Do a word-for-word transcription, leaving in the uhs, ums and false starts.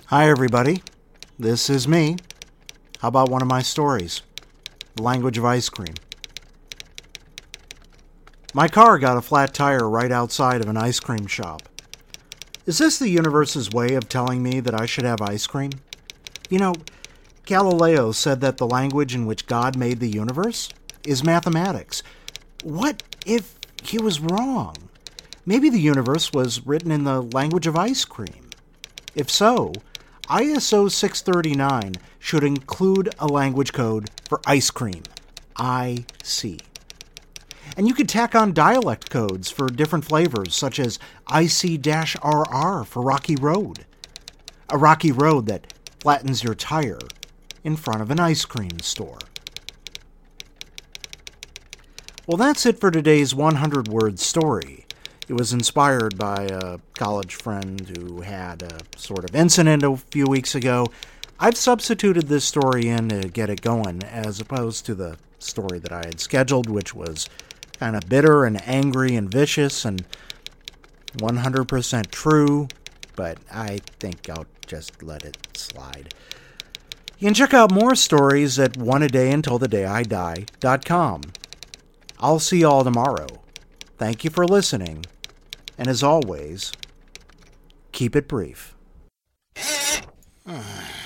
Hi everybody, this is me. How about one of my stories? The language of ice cream. My car got a flat tire right outside of an ice cream shop. Is this the universe's way of telling me that I should have ice cream? You know, Galileo said that the language in which God made the universe is mathematics. What if he was wrong? Maybe the universe was written in the language of ice cream. If so, I S O six thirty-nine should include a language code for ice cream, I C. And you could tack on dialect codes for different flavors, such as I C R R for Rocky Road. A rocky road that flattens your tire in front of an ice cream store. Well, that's it for today's one hundred word story. It was inspired by a college friend who had a sort of incident a few weeks ago. I've substituted this story in to get it going, as opposed to the story that I had scheduled, which was kind of bitter and angry and vicious and one hundred percent true, but I think I'll just let it slide. You can check out more stories at one a day until the day I die dot com. I'll see y'all tomorrow. Thank you for listening. And as always, keep it brief.